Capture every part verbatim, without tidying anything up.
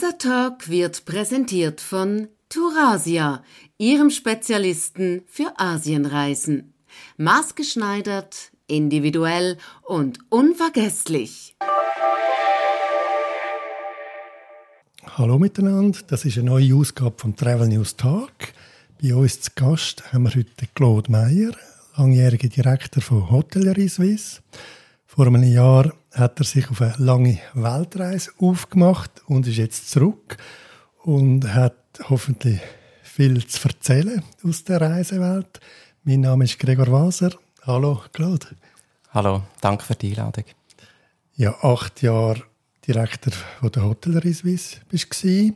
Dieser Talk wird präsentiert von Tourasia, Ihrem Spezialisten für Asienreisen. Maßgeschneidert, individuell und unvergesslich. Hallo miteinander, das ist eine neue Ausgabe vom Travel News Talk. Bei uns zu Gast haben wir heute Claude Meyer, langjähriger Direktor von Hotellerie Suisse. Vor einem Jahr hat er sich auf eine lange Weltreise aufgemacht und ist jetzt zurück und hat hoffentlich viel zu erzählen aus der Reisewelt. Mein Name ist Gregor Waser. Hallo Claude. Hallo, danke für die Einladung. Ja, acht Jahre Direktor von der Hotellerie Suisse bist du.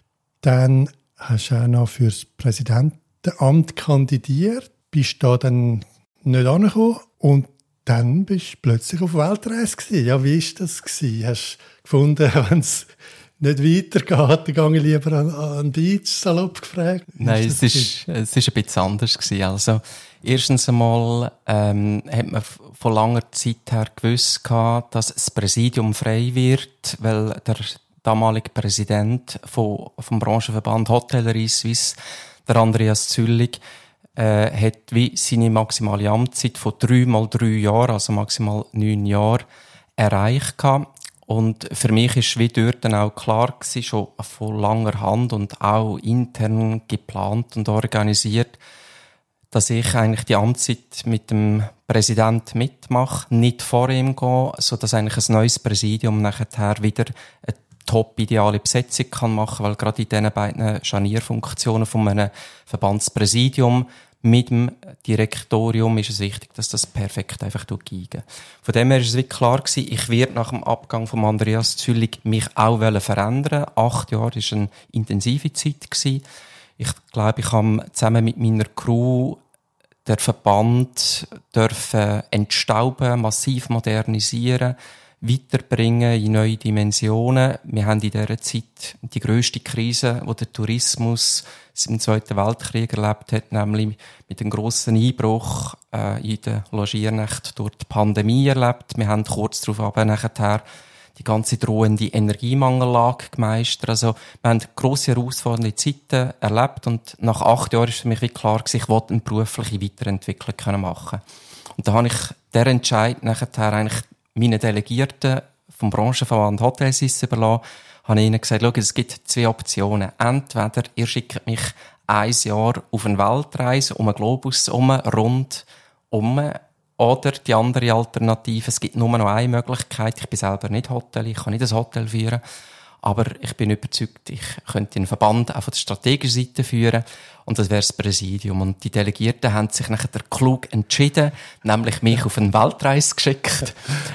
Dann hast du auch noch für das Präsidentenamt kandidiert, bist da dann nicht angekommen und dann bist du plötzlich auf Weltreise gewesen. Ja, wie war das gewesen? Hast du gefunden, wenn es nicht weitergeht, dann gehe ich lieber an, an den Beach, salopp gefragt? Wie Nein, es ist, es ist ein bisschen anders gewesen. Also, erstens einmal, ähm, hat man von langer Zeit her gewusst gehabt, dass das Präsidium frei wird, weil der damalige Präsident vom, vom Branchenverband Hotellerie Suisse, der Andreas Züllig, äh, hat wie seine maximale Amtszeit von drei mal drei Jahren, also maximal neun Jahre, erreicht gehabt. Und für mich ist wie dort dann auch klar gewesen, schon von langer Hand und auch intern geplant und organisiert, dass ich eigentlich die Amtszeit mit dem Präsident mitmache, nicht vor ihm gehe, sodass eigentlich ein neues Präsidium nachher wieder eine top-ideale Besetzung kann machen, weil gerade in diesen beiden Scharnierfunktionen von einem Verbandspräsidium mit dem Direktorium ist es wichtig, dass das perfekt einfach durchgeht. Von dem her ist es wirklich klar gewesen, ich werde nach dem Abgang von Andreas Züllig mich auch verändern. Acht Jahre war eine intensive Zeit gewesen. Ich glaube, ich habe zusammen mit meiner Crew den Verband dürfen entstauben, massiv modernisieren, weiterbringen in neue Dimensionen. Wir haben in dieser Zeit die grösste Krise, die der Tourismus im Zweiten Weltkrieg erlebt hat, nämlich mit einem grossen Einbruch äh, in der Logiernächte durch die Pandemie erlebt. Wir haben kurz darauf aber nachher die ganze drohende Energiemangellage gemeistert. Also, wir haben grosse herausfordernde Zeiten erlebt und nach acht Jahren ist für mich wie klar gewesen, ich wollte eine berufliche Weiterentwicklung machen. Und da habe ich der Entscheid nachher eigentlich meinen Delegierten vom Branchenverband Hotels überlassen, habe ich ihnen gesagt, schau, es gibt zwei Optionen. Entweder ihr schickt mich ein Jahr auf eine Weltreise um einen Globus herum, rund um, oder die andere Alternative, es gibt nur noch eine Möglichkeit, ich bin selber nicht Hotel, ich kann nicht ein Hotel führen, aber ich bin überzeugt, ich könnte den Verband auch von der strategischen Seite führen und das wäre das Präsidium. Und die Delegierten haben sich nachher klug entschieden, nämlich mich auf eine Weltreise geschickt.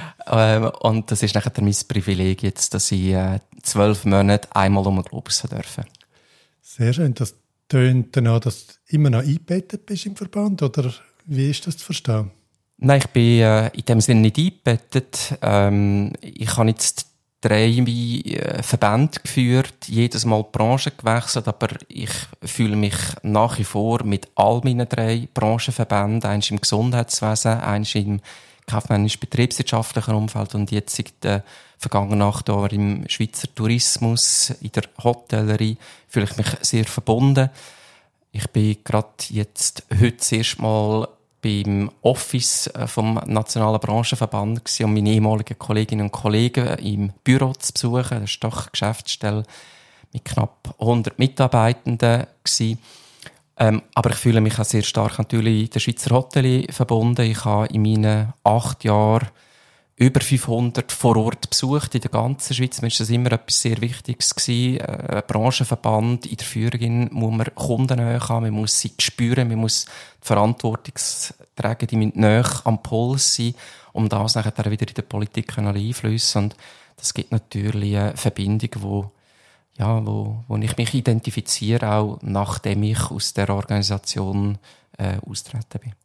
Und das ist nachher mein Privileg jetzt, dass ich äh, zwölf Monate einmal um den Globus dürfen. Sehr schön. Das tönt dann auch, dass du immer noch eingebettet bist im Verband, oder wie ist das zu verstehen? Nein, ich bin äh, in dem Sinne nicht eingebettet. Ähm, ich habe jetzt drei äh, Verbände geführt, jedes Mal die Branche gewechselt, aber ich fühle mich nach wie vor mit all meinen drei Branchenverbänden, eins im Gesundheitswesen, eins im kaufmännisch-betriebswirtschaftlichen Umfeld und jetzt in der vergangenen acht Jahre im Schweizer Tourismus, in der Hotellerie, fühle ich mich sehr verbunden. Ich bin gerade jetzt heute das erste Mal beim Office vom Nationalen Branchenverband gewesen, um meine ehemaligen Kolleginnen und Kollegen im Büro zu besuchen. Das war doch eine Geschäftsstelle mit knapp hundert Mitarbeitenden gewesen. Ähm, aber ich fühle mich auch sehr stark natürlich in der Schweizer Hotellerie verbunden. Ich habe in meinen acht Jahren über fünfhundert vor Ort besucht in der ganzen Schweiz. Mir ist das immer etwas sehr Wichtiges gewesen. Ein Branchenverband in der Führung muss man Kundennähe haben, man muss sie spüren, man muss die Verantwortung tragen, die müssen nahe am Puls sein, um das nachher wieder in der Politik einfließen. Und das gibt natürlich eine Verbindung, wo ja, wo, wo ich mich identifiziere, auch nachdem ich aus der Organisation äh, austreten bin.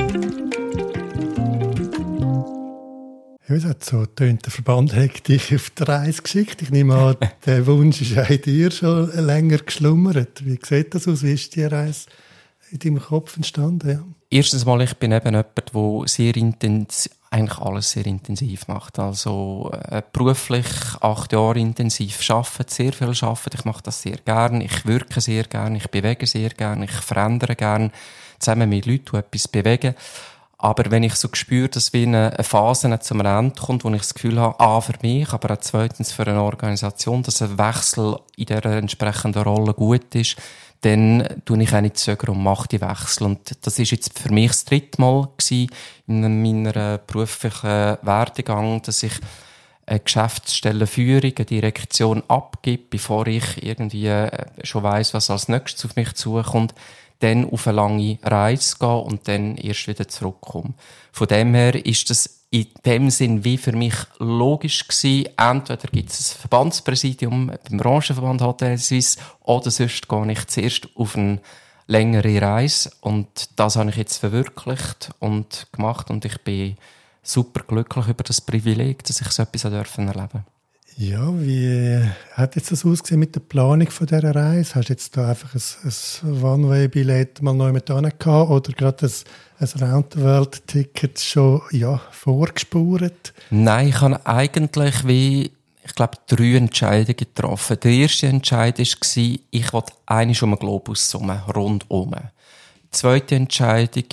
Ja, es hat so tönt, der Verband hat dich auf die Reise geschickt. Ich nehme an, der Wunsch ist auch in dir schon länger geschlummert. Wie sieht das aus? Wie ist die Reise in deinem Kopf entstanden? Ja. Erstens mal, ich bin eben jemand, der sehr intensiv eigentlich alles sehr intensiv gemacht. Also äh, beruflich acht Jahre intensiv arbeiten, sehr viel arbeiten. Ich mache das sehr gern. Ich wirke sehr gern. Ich bewege sehr gern. Ich verändere gern zusammen mit Leuten, die etwas bewegen. Aber wenn ich so spüre, dass wie eine Phase zum Ende kommt, wo ich das Gefühl habe, A, für mich, aber auch zweitens für eine Organisation, dass ein Wechsel in dieser entsprechenden Rolle gut ist, dann tue ich auch nicht zögern und mache die Wechsel. Und das ist jetzt für mich das dritte Mal gewesen in meiner beruflichen Werdegang, dass ich eine Geschäftsstellenführung, eine Direktion abgebe, bevor ich irgendwie schon weiss, was als nächstes auf mich zukommt, dann auf eine lange Reise gehen und dann erst wieder zurückkommen. Von dem her ist das in dem Sinn wie für mich logisch gewesen. Entweder gibt es ein Verbandspräsidium beim Branchenverband Hotel Suisse oder sonst gehe ich zuerst auf eine längere Reise. Und das habe ich jetzt verwirklicht und gemacht und ich bin super glücklich über das Privileg, dass ich so etwas erleben durfte. Ja, wie hat jetzt das ausgesehen mit der Planung von dieser Reise? Hast du jetzt da einfach ein, ein One-Way-Billett mal neu mit gehabt oder gerade ein, ein Round-the-World-Ticket schon ja, vorgespurt? Nein, ich habe eigentlich wie, ich glaube, drei Entscheidungen getroffen. Der erste Entscheid war, ich wollte eigentlich um einen Globus rum, rundum. Die zweite Entscheidung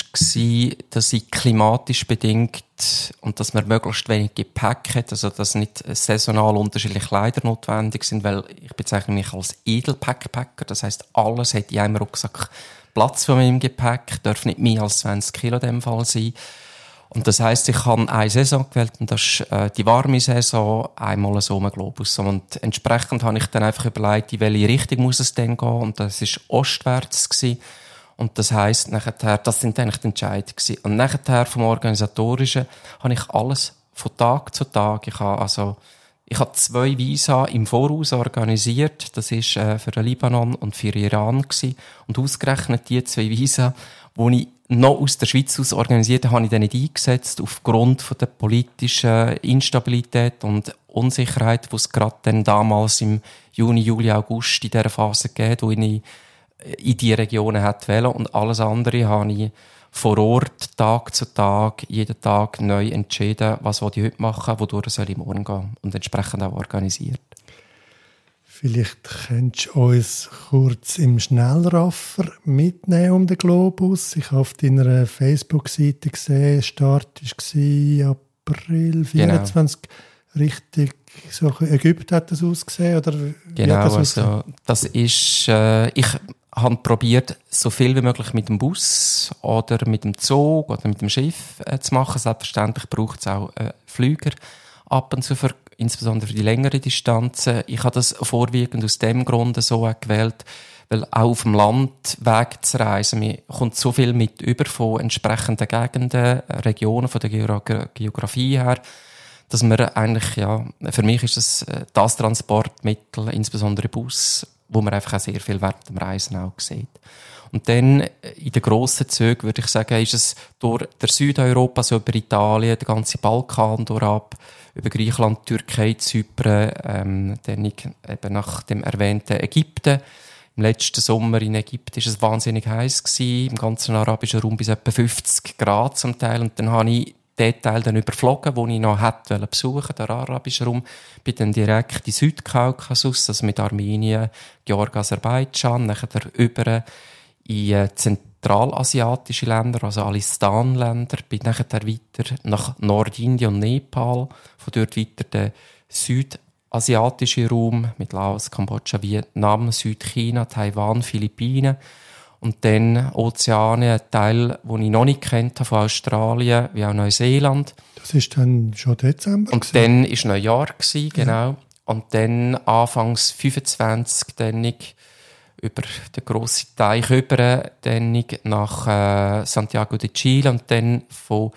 war, dass ich klimatisch bedingt und dass man möglichst wenig Gepäck hat, also dass nicht saisonal unterschiedliche Kleider notwendig sind, weil ich bezeichne mich als Edelpackpacker, das heisst, alles hat in einem Rucksack Platz von meinem Gepäck, darf nicht mehr als zwanzig Kilo in dem Fall sein. Und das heisst, ich habe eine Saison gewählt und das ist äh, die warme Saison, einmal so einen Globus. Und entsprechend habe ich dann einfach überlegt, in welche Richtung muss es denn gehen, und das war ostwärts gewesen. Und das heisst, nachher, das sind eigentlich die Entscheidungen gewesen. Und nachher vom Organisatorischen habe ich alles von Tag zu Tag. Ich habe also, ich habe zwei Visa im Voraus organisiert. Das ist äh, für den Libanon und für Iran gewesen. Und ausgerechnet die zwei Visa, die ich noch aus der Schweiz aus organisiert habe, habe ich dann nicht eingesetzt, aufgrund von der politischen Instabilität und Unsicherheit, die es gerade dann damals im Juni, Juli, August in dieser Phase gegeben, wo ich in die Regionen hat wählen, und alles andere habe ich vor Ort, Tag zu Tag, jeden Tag neu entschieden, was ich heute machen, wodurch soll ich morgen gehen, und entsprechend auch organisiert. Vielleicht könntest du uns kurz im Schnellraffer mitnehmen um den Globus. Ich habe auf deiner Facebook-Seite gesehen, Start war April vierundzwanzig, genau. Richtig, so Ägypten hat das ausgesehen, oder wie genau, hat das also das ist, äh, ich habe probiert, so viel wie möglich mit dem Bus oder mit dem Zug oder mit dem Schiff äh, zu machen. Selbstverständlich braucht es auch äh, Flüger ab und zu, für, insbesondere für die längeren Distanzen. Ich habe das vorwiegend aus dem Grund so gewählt, weil auch auf dem Landweg zu reisen, man kommt so viel mit über von entsprechenden Gegenden, Regionen, von der Geogra- Geografie her, dass man eigentlich, ja, für mich ist das das Transportmittel, insbesondere Bus, wo man einfach auch sehr viel während dem Reisen auch sieht. Und dann in den grossen Zügen, würde ich sagen, ist es durch der Südeuropa, so über Italien, der ganze Balkan durchab, über Griechenland, Türkei, Zypern, ähm, dann eben nach dem erwähnten Ägypten. Im letzten Sommer in Ägypten war es wahnsinnig heiß gewesen, im ganzen arabischen Raum bis etwa fünfzig Grad zum Teil. Und dann habe ich den Teil dann überflogen, den ich noch hätte besuchen, der arabische Raum. Bin dann direkt in Südkaukasus, also mit Armenien, Georgien, Aserbaidschan, nachher über in zentralasiatische Länder, also Alistan-Länder, bin nachher weiter nach Nordindien und Nepal, von dort weiter der südasiatische Raum mit Laos, Kambodscha, Vietnam, Südchina, Taiwan, Philippinen. Und dann Ozeanien, ein Teil, den ich noch nicht kennt habe, von Australien, wie auch Neuseeland. Das war dann schon Dezember? Und gewesen. Dann war Neujahr, gewesen, genau. Ja. Und dann Anfangs fünfundzwanzig, dann ich über den grossen Teich über, dann ich nach äh, Santiago de Chile und dann von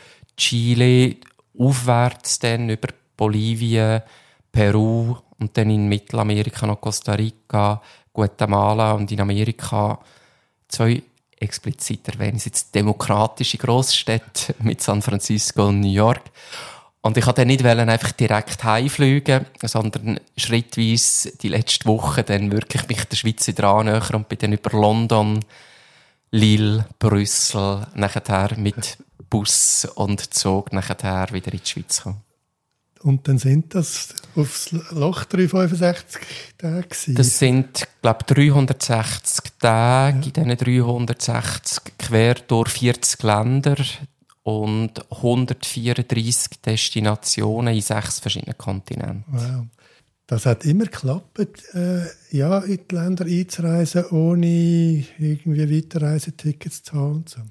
Chile aufwärts dann über Bolivien, Peru und dann in Mittelamerika noch Costa Rica, Guatemala und in Amerika zwei explizit erwähne ich jetzt demokratische Grossstädte mit San Francisco und New York. Und ich wollte dann nicht einfach direkt heimfliegen, sondern schrittweise die letzte Woche dann wirklich mich der Schweiz wieder annähern und bin dann über London, Lille, Brüssel, nachher mit Bus und Zug nachher wieder in die Schweiz gekommen. Und dann sind das aufs Loch dreihundertfünfundsechzig Tage gewesen? Das sind, glaube ich, dreihundertsechzig Tage, ja. In diesen dreihundertsechzig quer durch vierzig Länder und hundertvierunddreissig Destinationen in sechs verschiedenen Kontinenten. Wow. Das hat immer geklappt, äh, ja, in die Länder einzureisen, ohne irgendwie Weiterreisetickets zu haben. So.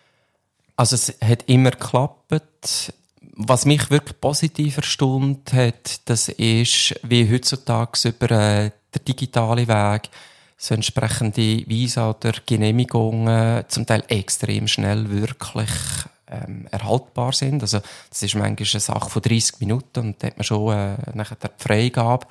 Also es hat immer geklappt. Was mich wirklich positiv erstaunt hat, das ist, wie heutzutage über äh, den digitalen Weg so entsprechende Visa oder Genehmigungen zum Teil extrem schnell wirklich ähm, erhaltbar sind. Also das ist manchmal eine Sache von dreissig Minuten und da hat man schon äh, nachher die Freigabe.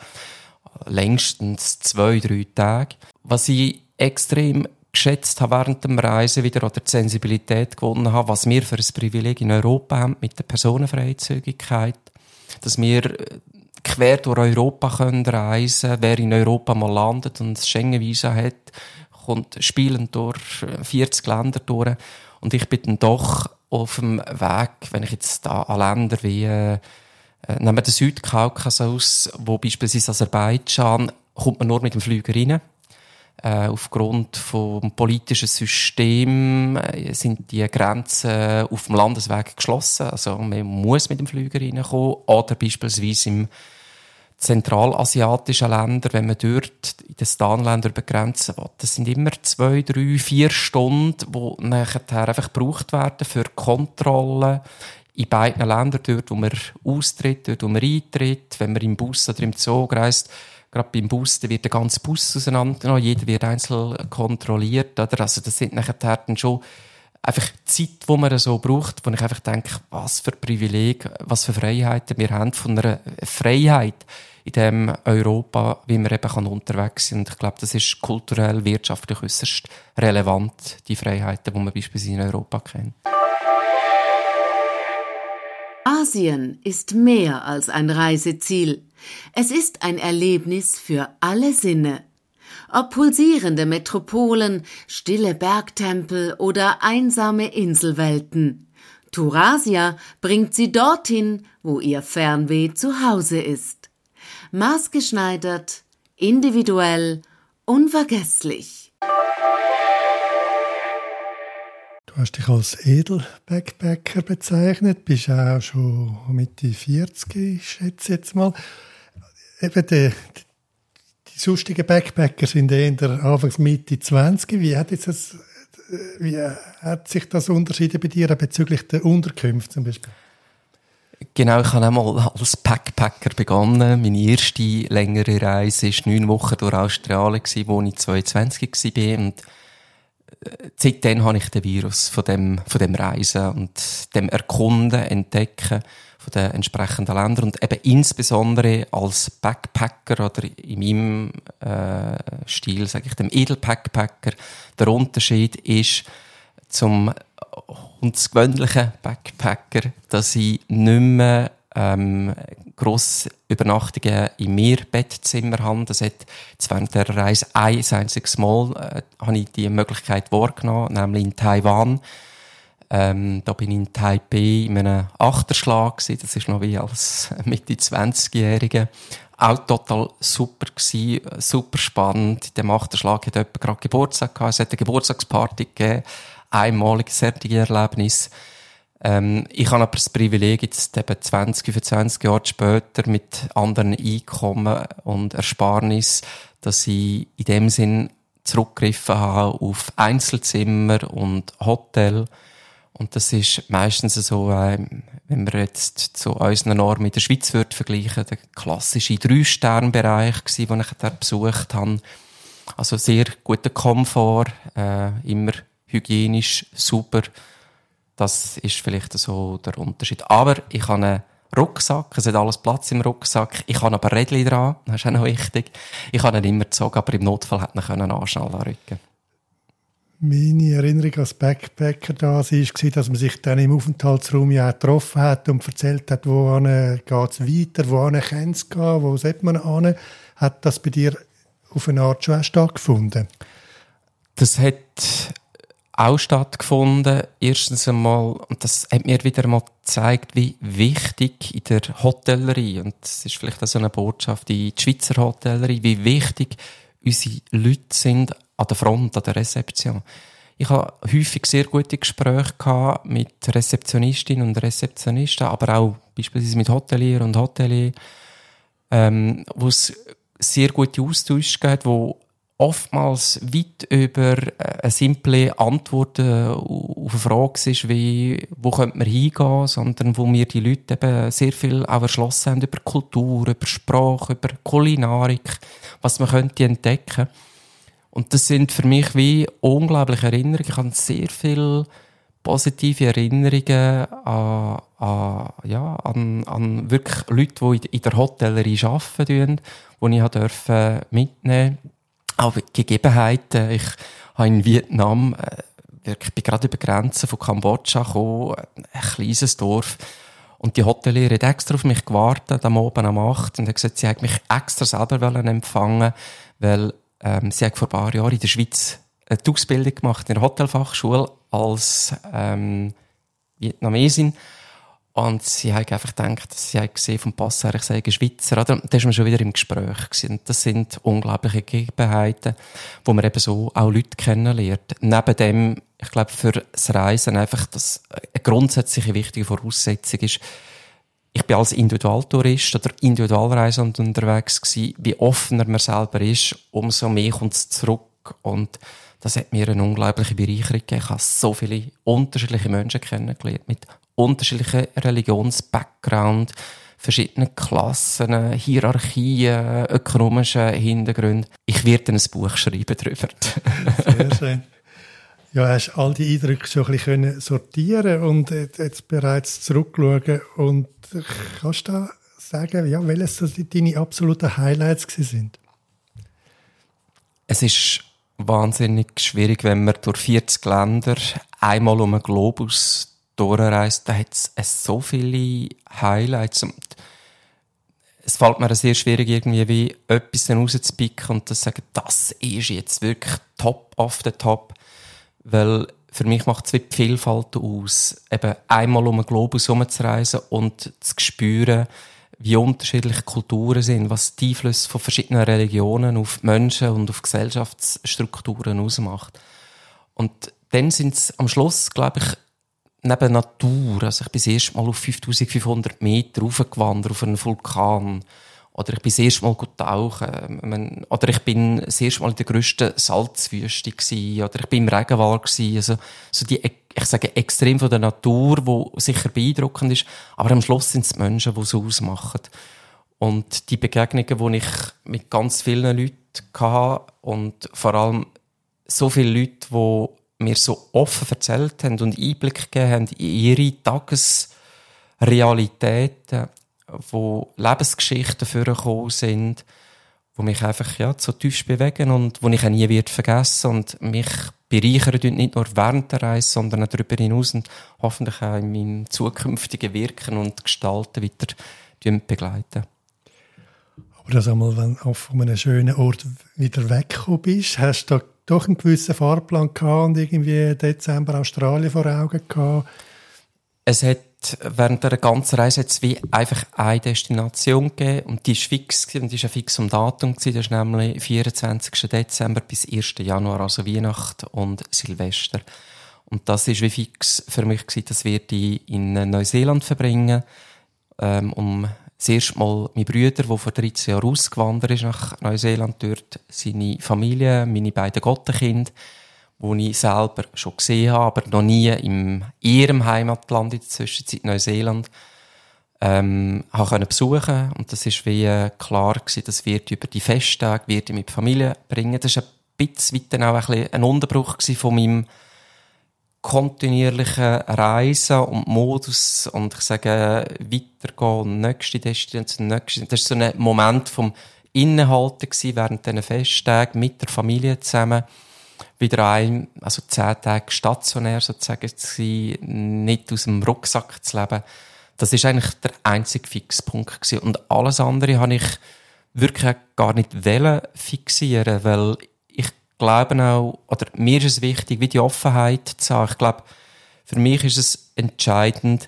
Längstens zwei, drei Tage. Was ich extrem geschätzt habe während dem Reisen wieder oder die Sensibilität gewonnen habe, was wir für ein Privileg in Europa haben mit der Personenfreizügigkeit, dass wir quer durch Europa können reisen. Wer in Europa mal landet und das Schengen-Visa hat, kommt spielend durch vierzig Länder durch. Und ich bin dann doch auf dem Weg, wenn ich jetzt da an Länder wie äh, nehmen wir den Südkaukasus, wo beispielsweise Aserbaidschan, kommt man nur mit dem Flüger rein. Äh, aufgrund vom politischen System äh, sind die Grenzen auf dem Landesweg geschlossen. Also man muss mit dem Flüger reinkommen. Oder beispielsweise im zentralasiatischen Ländern, wenn man dort in den Stanländern über Grenzen will. Das sind immer zwei, drei, vier Stunden, die nachher einfach gebraucht werden für Kontrollen in beiden Ländern, dort, wo man austritt, dort, wo man eintritt, wenn man im Bus oder im Zug reist. Gerade beim Bus, da wird der ganze Bus auseinandergenommen, jeder wird einzeln kontrolliert, oder? Also das sind nachher dann schon einfach Zeit, die man so braucht, wo ich einfach denke, was für Privileg, was für Freiheiten wir haben, von einer Freiheit in dem Europa, wie wir eben unterwegs sind. Und ich glaube, das ist kulturell, wirtschaftlich äußerst relevant, die Freiheiten, die man beispielsweise in Europa kennt. Asien ist mehr als ein Reiseziel. Es ist ein Erlebnis für alle Sinne. Ob pulsierende Metropolen, stille Bergtempel oder einsame Inselwelten. Tourasia bringt sie dorthin, wo ihr Fernweh zu Hause ist. Maßgeschneidert, individuell, unvergesslich. Du hast dich als Edel-Backpacker bezeichnet, bist auch schon Mitte vierzig, ich schätze jetzt mal. Eben die, die sonstigen Backpacker sind eher Anfangs Mitte zwanzig. Wie hat, jetzt das, wie hat sich das unterschieden bei dir bezüglich der Unterkünfte zum Beispiel? Genau, ich habe einmal als Backpacker begonnen. Meine erste längere Reise war neun Wochen durch Australien, wo ich zweiundzwanzig war. Und seitdem habe ich den Virus von dem, von dem Reisen und dem Erkunden, Entdecken von den entsprechenden Ländern und eben insbesondere als Backpacker oder in meinem äh, Stil, sage ich dem Edelbackpacker, der Unterschied ist zum gewöhnlichen Backpacker, dass ich nicht mehr ähm, grosse Übernachtungen im Mehrbettzimmer habe. Das hat während der Reise ein einziges Mal äh, habe ich die Möglichkeit wahrgenommen, nämlich in Taiwan. Ähm, da bin ich in Taipei in einem Achterschlag gewesen. Das ist noch wie als Mitte zwanzigjährige. Auch total super gewesen, super spannend. In dem Achterschlag hat jemand gerade Geburtstag gehabt. Es hat eine Geburtstagsparty gegeben. Einmaliges, fertiges Erlebnis. Ähm, ich habe aber das Privileg, jetzt eben zwanzig, fünfundzwanzig Jahre später mit anderen Einkommen und Ersparnis, dass ich in dem Sinn zurückgegriffen habe auf Einzelzimmer und Hotel. Und das ist meistens so, äh, wenn wir jetzt zu unseren Normen in der Schweiz würden vergleichen, der klassische Drei-Sterne-Bereich gsi, den ich da besucht habe. Also sehr guter Komfort, äh, immer hygienisch, super. Das ist vielleicht so der Unterschied. Aber ich habe einen Rucksack, es hat alles Platz im Rucksack. Ich habe aber Rädchen dran, das ist auch noch wichtig. Ich habe ihn immer gezogen, aber im Notfall hätte ich ihn anschnallen rücken. Meine Erinnerung als Backpacker da war, dass man sich dann im Aufenthaltsraum ja getroffen hat und erzählt hat, wo geht es weiter, wo kann es gehen, wo sollte man hin. Hat das bei dir auf eine Art schon stattgefunden? Das hat auch stattgefunden. Erstens einmal, und das hat mir wieder einmal gezeigt, wie wichtig in der Hotellerie, und das ist vielleicht auch so eine Botschaft, in die Schweizer Hotellerie, wie wichtig unsere Leute sind an der Front, an der Rezeption. Ich habe häufig sehr gute Gespräche gehabt mit Rezeptionistinnen und Rezeptionisten, aber auch beispielsweise mit Hotelier und Hotelier, ähm, wo es sehr gute Austausche gibt, wo oftmals weit über eine simple Antwort auf eine Frage ist, wie, wo könnte man hingehen, sondern wo mir die Leute eben sehr viel auch erschlossen haben über Kultur, über Sprache, über Kulinarik, was man könnte entdecken. Und das sind für mich wie unglaubliche Erinnerungen. Ich habe sehr viele positive Erinnerungen an, an, ja, an, an wirklich Leute, die in der Hotellerie arbeiten, die ich durfte mitnehmen durfte. Auch Gegebenheiten. Ich habe in Vietnam, äh, ich bin gerade über die Grenze von Kambodscha gekommen, ein kleines Dorf. Und die Hotelier hat extra auf mich gewartet, am Abend um acht, und hat gesagt, sie hat mich extra selber empfangen, weil ähm, sie hat vor ein paar Jahren in der Schweiz eine Ausbildung gemacht in der Hotelfachschule als ähm, Vietnamesin. Und sie hat einfach gedacht, sie hat gesehen vom Pass her, ich sei ein Schweizer, oder? Da ist man schon wieder im Gespräch gewesen. Und das sind unglaubliche Gegebenheiten, wo man eben so auch Leute kennenlernt. Neben dem, ich glaube, für das Reisen einfach, dass eine grundsätzliche wichtige Voraussetzung ist, ich bin als Individualtourist oder Individualreisender unterwegs gewesen, wie offener man selber ist, umso mehr kommt es zurück. Und das hat mir eine unglaubliche Bereicherung gegeben. Ich habe so viele unterschiedliche Menschen kennengelernt, mit unterschiedlichen Religions-Background, verschiedenen Klassen, Hierarchien, ökonomischen Hintergründen. Ich werde ein Buch schreiben darüber. Sehr schön. Ja, hast all die Eindrücke schon ein bisschen sortieren und jetzt bereits zurückschauen. Und kannst du da sagen, ja, welches so deine absoluten Highlights sind? Es ist wahnsinnig schwierig, wenn man durch vierzig Länder einmal um den Globus durchreist, da hat es so viele Highlights. Und es fällt mir sehr schwierig, irgendwie wie etwas rauszupicken und zu sagen, das ist jetzt wirklich top of the top. Weil für mich macht es wie die Vielfalt aus, eben einmal um den Globus herumzureisen und zu spüren, wie unterschiedliche Kulturen sind, was die Einflüsse von verschiedenen Religionen auf Menschen und auf Gesellschaftsstrukturen ausmacht. Und dann sind es am Schluss, glaube ich, neben Natur, also ich bin das erste Mal auf fünftausendfünfhundert Meter raufgewandert, auf einen Vulkan. Oder ich bin das erste Mal tauchen. Oder ich bin das erste Mal in der grössten Salzwüste gewesen. Oder ich bin im Regenwald gewesen. Also, so die, ich sage, extrem von der Natur, wo sicher beeindruckend ist. Aber am Schluss sind es die Menschen, die es ausmachen. Und die Begegnungen, die ich mit ganz vielen Leuten hatte, und vor allem so viele Leute, die mir so offen erzählt haben und Einblick gegeben haben in ihre Tagesrealitäten, wo Lebensgeschichten vorgekommen sind, wo mich einfach ja, so tief bewegen und wo ich auch nie wird vergessen und mich bereichern, nicht nur während der Reise, sondern auch darüber hinaus und hoffentlich auch in meinem zukünftigen Wirken und Gestalten weiter begleiten. Aber das einmal, wenn du von einem schönen Ort wieder weggekommen bist, hast du da doch einen gewissen Fahrplan gehabt und irgendwie Dezember Australien vor Augen gehabt? Es hat während der ganzen Reise hat's wie einfach eine Destination gegeben und die ist fix gewesen, und die ist ein fix am Datum gewesen. Das ist nämlich vierundzwanzigsten Dezember bis ersten Januar, also Weihnachten und Silvester. Und das ist wie fix für mich gewesen, das werde ich in Neuseeland verbringen, ähm, um das erste Mal mein Bruder, der vor dreizehn Jahren ausgewandert ist nach Neuseeland, dort seine Familie, meine beiden Gottenkinder, die ich selber schon gesehen habe, aber noch nie in ihrem Heimatland in der Zwischenzeit Neuseeland ähm, habe können besuchen. Und das ist wie äh, klar gewesen, das wird über die Festtage wird ich mit der Familie bringen. Das war ein bisschen weit auch ein, bisschen ein Unterbruch gewesen von meinem kontinuierlichen Reisen und Modus und ich sage, weitergehen und nächste Destination, nächste. Das war so ein Moment vom Innehalten gewesen, während diesen Festtagen mit der Familie zusammen. Wieder ein, also zehn Tage stationär sozusagen zu sein, nicht aus dem Rucksack zu leben. Das ist eigentlich der einzige Fixpunkt gewesen. Und alles andere habe ich wirklich gar nicht wollen fixieren, weil ich glaube auch, oder mir ist es wichtig, wie die Offenheit zu haben. Ich glaube, für mich ist es entscheidend,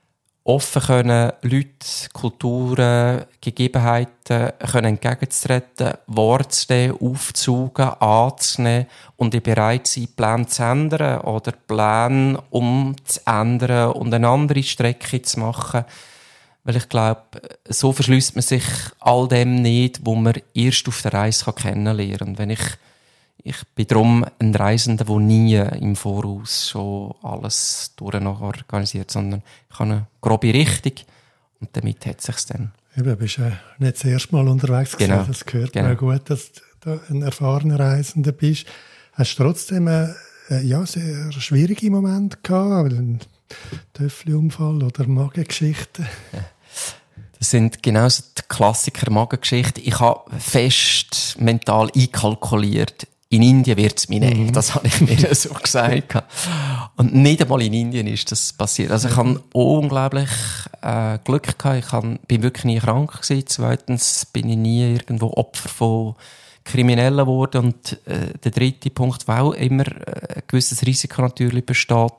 offen können, Leute, Kulturen, Gegebenheiten können entgegenzutreten, wahrzunehmen, aufzusaugen, anzunehmen und in bereit sein, Pläne zu ändern oder Pläne umzuändern und eine andere Strecke zu machen. Weil ich glaube, so verschließt man sich all dem nicht, wo man erst auf der Reise kennenlernen kann. Wenn ich Ich bin darum ein Reisender, der nie im Voraus schon alles durchorganisiert, sondern ich habe eine grobe Richtung und damit hat es sich dann. Du bist ja nicht das erste Mal unterwegs gewesen. Genau. Das gehört Genau. mir gut, dass du ein erfahrener Reisender bist. Hast du trotzdem einen ja, sehr schwierigen Moment gehabt? Einen Töffli-Unfall oder Magengeschichten? Ja. Das sind genau so die Klassiker Magengeschichten. Ich habe fest mental einkalkuliert, in Indien wird es mich nehmen. Mhm. Das habe ich mir so gesagt. Und nicht einmal in Indien ist das passiert. Also ich habe unglaublich äh, Glück gehabt. Ich hab, bin wirklich nie krank gewesen. Zweitens bin ich nie irgendwo Opfer von Kriminellen geworden. Und äh, der dritte Punkt, weil auch immer ein gewisses Risiko natürlich besteht.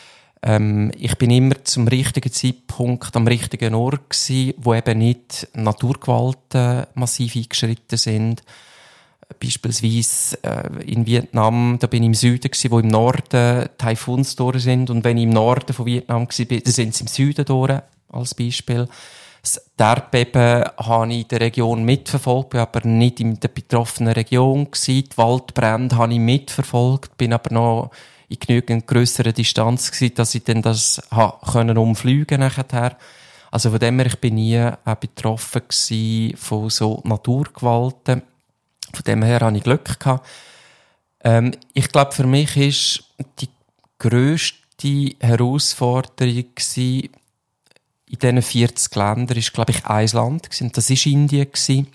Ähm, ich bin immer zum richtigen Zeitpunkt am richtigen Ort gewesen, wo eben nicht Naturgewalten massiv eingeschritten sind. Beispielsweise äh, in Vietnam, da bin ich im Süden gewesen, wo im Norden Taifuns durch sind. Und wenn ich im Norden von Vietnam war, dann sind sie im Süden durch, als Beispiel. Das Erdbeben habe ich in der Region mitverfolgt, bin aber nicht in der betroffenen Region gewesen. Die Waldbrände habe ich mitverfolgt, bin aber noch in genügend grösserer Distanz gewesen, dass ich dann das ha, können umfliegen nachher. Also von dem her, ich bin nie auch betroffen gewesen von so Naturgewalten. Von dem her hatte ich Glück gehabt. Ähm, ich glaube, für mich ist die grösste Herausforderung gewesen, in diesen vierzig Ländern, ist, glaube ich, ein Land gewesen. Das war Indien gewesen.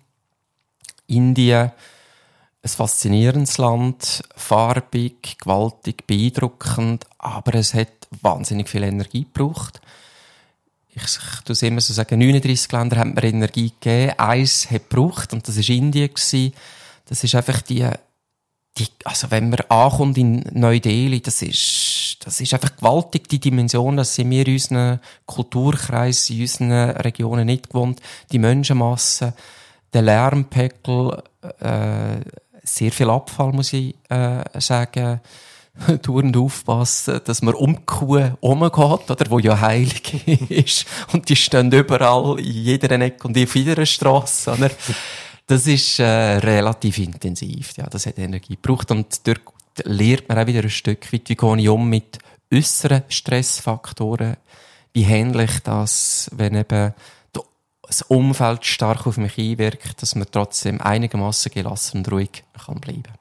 Indien, ein faszinierendes Land, farbig, gewaltig, beeindruckend, aber es hat wahnsinnig viel Energie gebraucht. Ich, ich tue es immer so sagen, neununddreissig Länder haben mir Energie gegeben, eins hat gebraucht, und das war Indien gewesen. Das ist einfach die, die, also wenn man ankommt in Neu-Delhi, das ist, das ist einfach gewaltig, die Dimension, das sind wir in unseren Kulturkreisen, in unseren Regionen nicht gewohnt. Die Menschenmasse, der Lärmpegel, äh, sehr viel Abfall, muss ich äh, sagen. Dauernd aufpassen, dass man um die Kuh rumgeht, oder, wo ja heilig ist. Und die stehen überall, in jeder Ecke und auf jeder Strasse, oder? Das ist äh, relativ intensiv. Ja, das hat Energie gebraucht. Und dort lernt man auch wieder ein Stück weit, wie gehe ich um mit äusseren Stressfaktoren. Wie handle ich das, wenn eben das Umfeld stark auf mich einwirkt, dass man trotzdem einigermaßen gelassen und ruhig kann bleiben.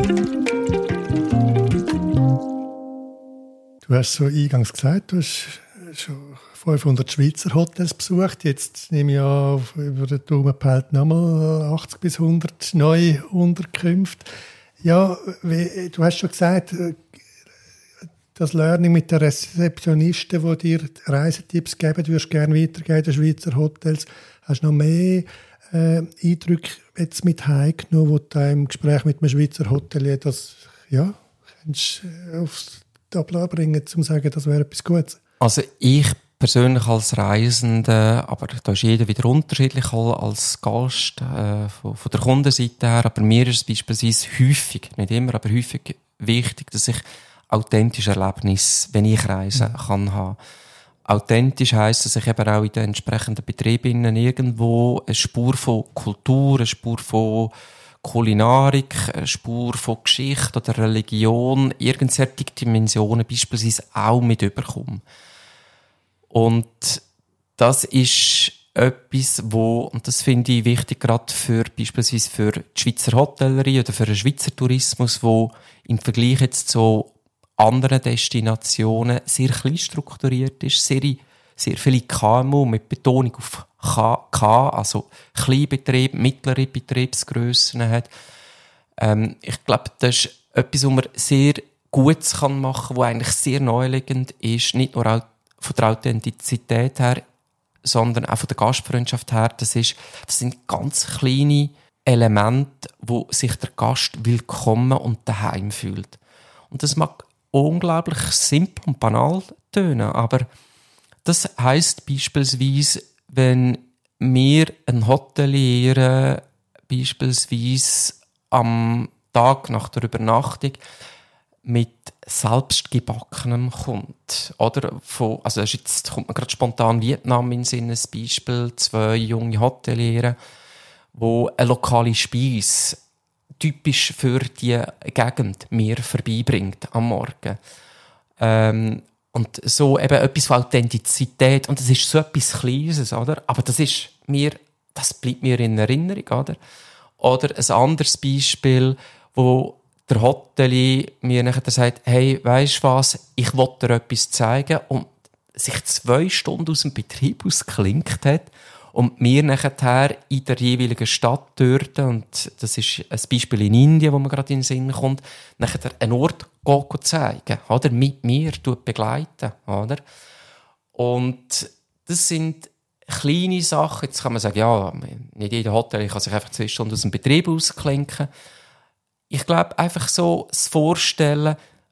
Du hast so eingangs gesagt, du hast schon fünfhundert Schweizer Hotels besucht. Jetzt nehme ich an, über den Daumen gepeilt nochmal achtzig bis hundert neue Unterkünfte. Ja, wie, du hast schon gesagt, das Learning mit den Rezeptionisten, die dir Reisetipps geben, du würdest gerne weitergeben in den Schweizer Hotels. Hast du noch mehr äh, Eindrücke jetzt mit heimgenommen, wo du im Gespräch mit einem Schweizer Hotelier das ja, kannst, äh, aufs Tableau bringen, um zu sagen, das wäre etwas Gutes? Also ich persönlich als Reisender, aber da ist jeder wieder unterschiedlich als Gast äh, von, von der Kundenseite her, aber mir ist es beispielsweise häufig, nicht immer, aber häufig wichtig, dass ich authentische Erlebnisse, wenn ich reise, mhm. kann haben. Authentisch heisst, dass ich eben auch in den entsprechenden Betrieben irgendwo eine Spur von Kultur, eine Spur von Kulinarik, eine Spur von Geschichte oder Religion, irgendwelche Dimensionen beispielsweise auch mit überkommen. Und das ist etwas, wo, und das finde ich wichtig, gerade für, beispielsweise für die Schweizer Hotellerie oder für den Schweizer Tourismus, wo im Vergleich jetzt zu anderen Destinationen sehr klein strukturiert ist, sehr, sehr viele K M U mit Betonung auf K, K also Kleinbetrieb, mittlere Betriebsgrössen hat. Ähm, ich glaube, das ist etwas, was man sehr gut kann machen kann, was eigentlich sehr naheliegend ist, nicht nur auch von der Authentizität her, sondern auch von der Gastfreundschaft her. Das, ist, das sind ganz kleine Elemente, wo sich der Gast willkommen und daheim fühlt. Und das mag unglaublich simpel und banal tönen, aber das heisst beispielsweise, wenn wir ein Hotelier beispielsweise am Tag nach der Übernachtung mit selbstgebackenem kommt. Oder von, also jetzt kommt mir gerade spontan Vietnam in den Sinn, ein Beispiel, zwei junge Hoteliere, die eine lokale Speise typisch für die Gegend mir vorbeibringt am Morgen. Ähm, und so eben etwas von Authentizität. Und das ist so etwas Kleines, oder? Aber das ist mir, das bleibt mir in Erinnerung, oder? Oder ein anderes Beispiel, wo der Hotelier mir nachher sagt, hey, weisst du was, ich will dir etwas zeigen, und sich zwei Stunden aus dem Betrieb ausklinkt hat und mir nachher in der jeweiligen Stadt dort, und das ist ein Beispiel in Indien, wo mir gerade in den Sinn kommt, nachher einen Ort zeigen, oder? Mit mir begleiten, oder? Und das sind kleine Sachen. Jetzt kann man sagen, ja, nicht jeder Hotel kann sich einfach zwei Stunden aus dem Betrieb ausklinken. Ich glaube, einfach so das Vorstellen,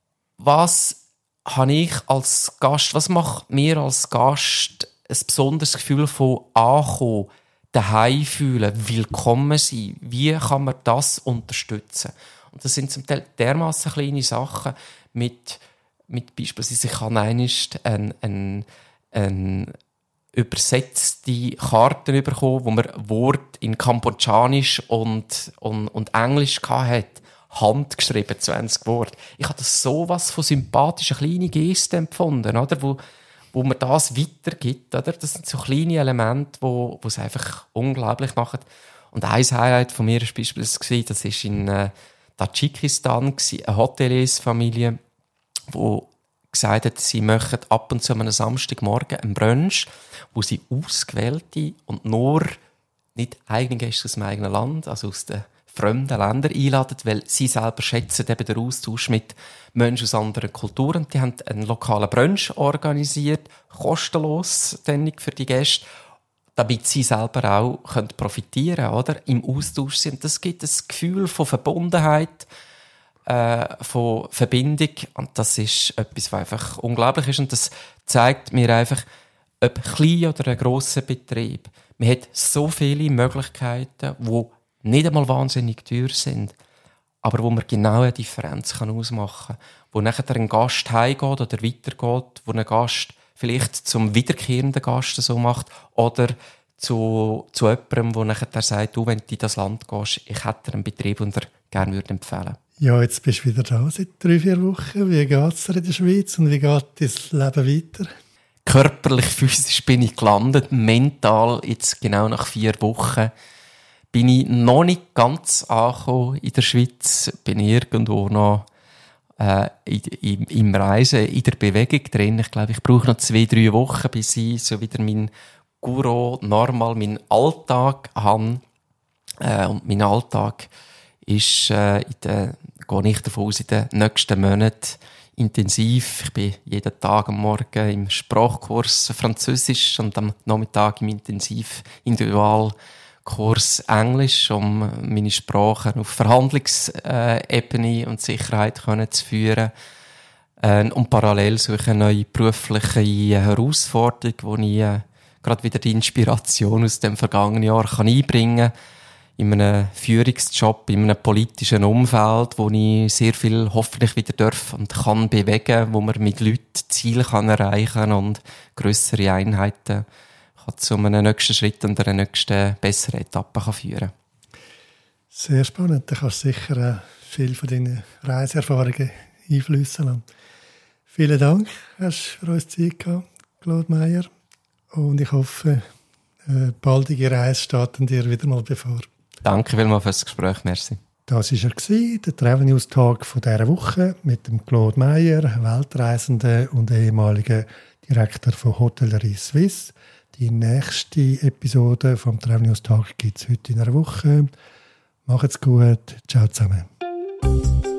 was habe ich als Gast, was macht mir als Gast ein besonderes Gefühl von Ankommen, daheim fühlen, willkommen sein. Wie kann man das unterstützen? Und das sind zum Teil dermassen kleine Sachen mit, mit beispielsweise, ich kann einmal ein, ein, ein übersetzte Karten bekommen, wo man Wort in Kambodschanisch und, und, und Englisch hatte. Handgeschrieben, zwanzig Worte. Ich habe das so was von sympathischen kleinen Gesten empfunden, oder? Wo, wo man das weitergibt, oder? Das sind so kleine Elemente, wo, wo es einfach unglaublich machen. Und ein Highlight von mir war beispielsweise, das war in äh, Tadschikistan, eine Hoteliersfamilie, die gesagt hat, sie möchten ab und zu am Samstagmorgen einen Brunch, wo sie ausgewählte und nur nicht eigene Gäste aus dem eigenen Land, also aus den fremden Ländern einladen, weil sie selber schätzen eben den Austausch mit Menschen aus anderen Kulturen. Die haben einen lokalen Brunch organisiert, kostenlos für die Gäste, damit sie selber auch profitieren können, oder? Im Austausch sind. Das gibt ein Gefühl von Verbundenheit, äh, von Verbindung, und das ist etwas, was einfach unglaublich ist, und das zeigt mir einfach, ob klein oder ein grosser Betrieb, man hat so viele Möglichkeiten, die nicht einmal wahnsinnig teuer sind, aber wo man genau eine Differenz ausmachen kann. Wo nachher ein Gast heimgeht oder weitergeht, wo ein Gast vielleicht zum wiederkehrenden Gast so macht, oder zu, zu jemandem, der nachher sagt, du, wenn du in das Land gehst, ich hätte einen Betrieb, den er gerne würde empfehlen. Ja, jetzt bist du wieder da seit drei, vier Wochen. Wie geht es dir in der Schweiz und wie geht das Leben weiter? Körperlich, physisch bin ich gelandet, mental jetzt genau nach vier Wochen bin ich noch nicht ganz angekommen in der Schweiz, bin irgendwo noch äh, in, in, im Reisen, in der Bewegung drin. Ich glaube, ich brauche noch zwei, drei Wochen, bis ich so wieder mein Guru, normal meinen Alltag habe. Äh, und mein Alltag ist, äh, in den, gehe ich davon aus, in den nächsten Monaten intensiv. Ich bin jeden Tag am Morgen im Sprachkurs Französisch und am Nachmittag im Intensiv Individual Kurs Englisch, um meine Sprache auf Verhandlungsebene und Sicherheit können zu führen. Äh, und parallel suche ich eine neue berufliche Herausforderung, wo ich äh, gerade wieder die Inspiration aus dem vergangenen Jahr kann einbringen kann. In einem Führungsjob, in einem politischen Umfeld, wo ich sehr viel hoffentlich wieder darf und kann bewegen, wo man mit Leuten Ziele kann erreichen und grössere Einheiten zu einem nächsten Schritt und einer nächsten besseren Etappe kann führen. Sehr spannend. Da kannst du sicher viel von deinen Reiseerfahrungen einfließen lassen. Vielen Dank, hast du für uns Zeit gehabt, Claude Meyer. Und ich hoffe, eine baldige Reise steht dir wieder mal bevor. Danke vielmals für das Gespräch. Merci. Das war er, der Travel News Tag dieser Woche mit dem Claude Meyer, Weltreisenden und ehemaligen Direktor von Hotellerie Suisse. Die nächste Episode vom Travel News Tag gibt es heute in einer Woche. Macht's gut. Ciao zusammen.